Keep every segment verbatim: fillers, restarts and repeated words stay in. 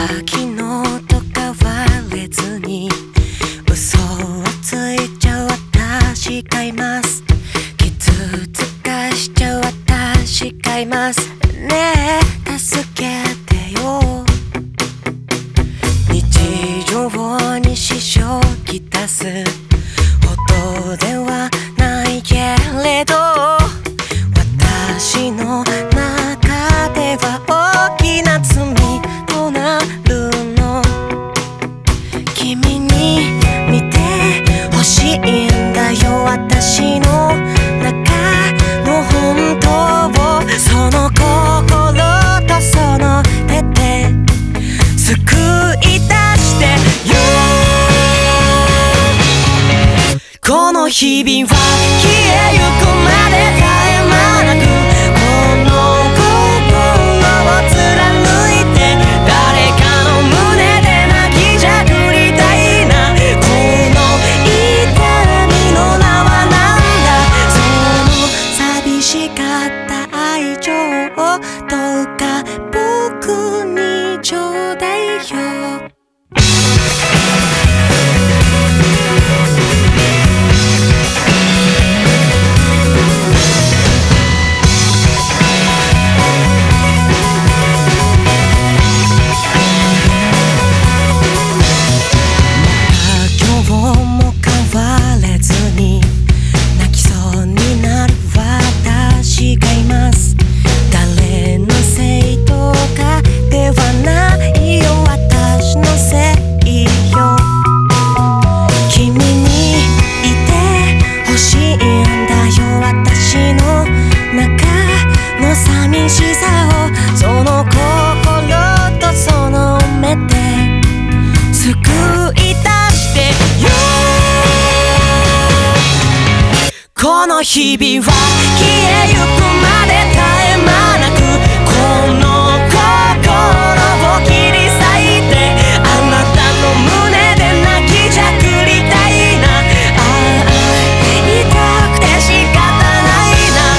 昨日と変われずに嘘をついちゃう私がいます。傷つかしちゃう私がいます。ねえ助けてよ。日常に支障をきたすほどではないけれど、私の中では大きな罪となるの。君に見てほしいんだよ、私の中の本当を。その心とその手で救い出してよ。この日々は消えゆくまで絶え間なく、この心を貫いて誰かの胸で泣きじゃくりたいな。この痛みの名はなんだ、その寂しかった愛情をどうか僕にちょうだいよ。寂しさをその心とその目で救い出してよ。この日々は消えゆくまで絶え間なく、この心を切り裂いてあなたの胸で泣きじゃくりたいな。ああ痛くて仕方ないな。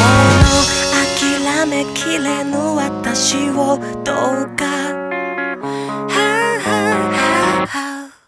諦めきれぬ私をどうか、はあはあはあ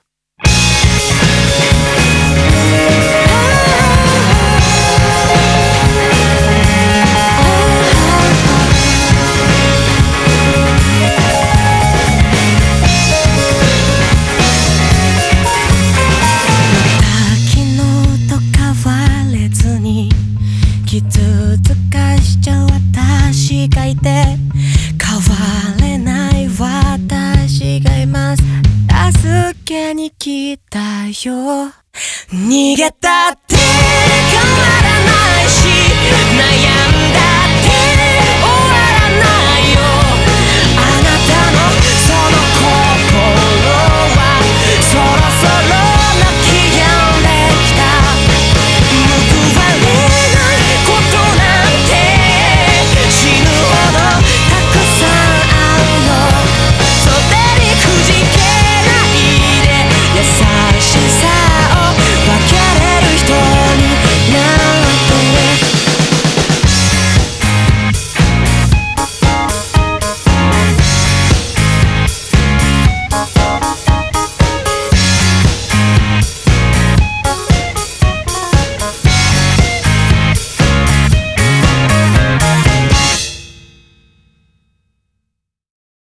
傷つかしちゃう私がいて変われない私がいます。助けに来たよ。逃げたって